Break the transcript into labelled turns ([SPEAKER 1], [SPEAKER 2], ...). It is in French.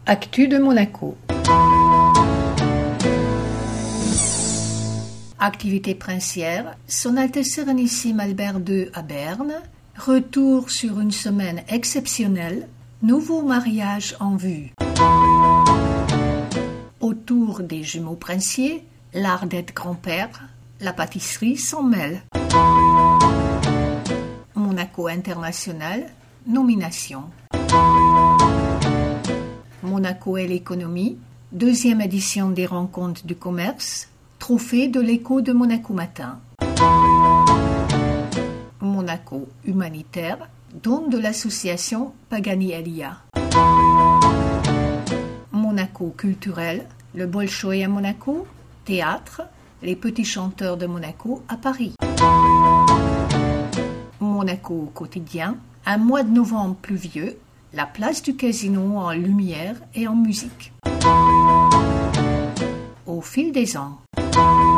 [SPEAKER 1] Actu de Monaco. Activité princière, Son Altesse Sérénissime Albert II à Berne, retour sur une semaine exceptionnelle, nouveau mariage en vue. Autour des jumeaux princiers, l'art d'être grand-père, la pâtisserie s'en mêle. Monaco International, nomination. Monaco et l'économie, deuxième édition des rencontres du commerce, trophée de l'écho de Monaco Matin. Monaco humanitaire, don de l'association Pagani Elia. Monaco culturel, le Bolchoï à Monaco, théâtre, les petits chanteurs de Monaco à Paris. Monaco quotidien, un mois de novembre pluvieux, la place du casino en lumière et en musique. Au fil des ans.